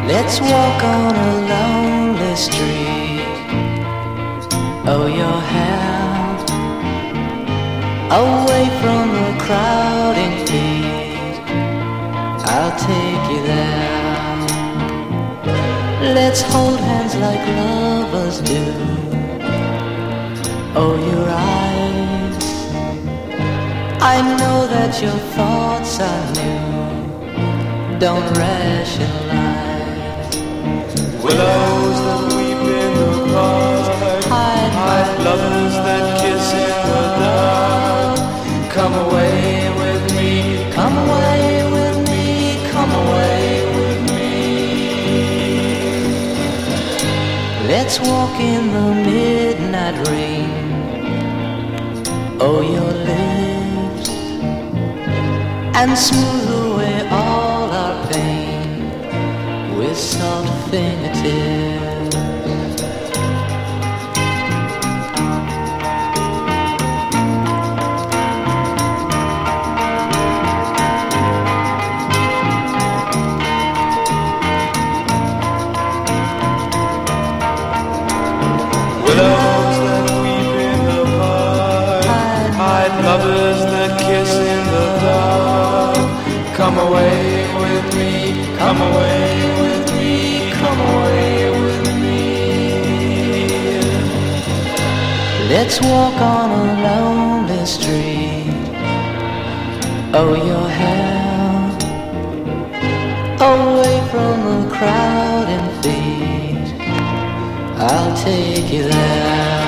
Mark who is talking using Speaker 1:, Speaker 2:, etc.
Speaker 1: Let's walk on a lonely street. Oh, your hand away from the crowding feet. I'll take you there. Let's hold hands like lovers do. Oh, your eyes, I know that your thoughts are new. Don't rationalize.
Speaker 2: Willows that weep in the park, hide lovers that kiss in the dark. Come away with me,
Speaker 1: come away with me, come away with me. Let's walk in the midnight rain. Oh, your lips, and smooth away all our pain with soft fingertips.
Speaker 2: willows that weep in the park, hide lovers that kiss in the dark. Come away with me, come away with me, come away with me.
Speaker 1: Let's walk on a lonely street. Oh, your hair away from the crowding feet. I'll take you there.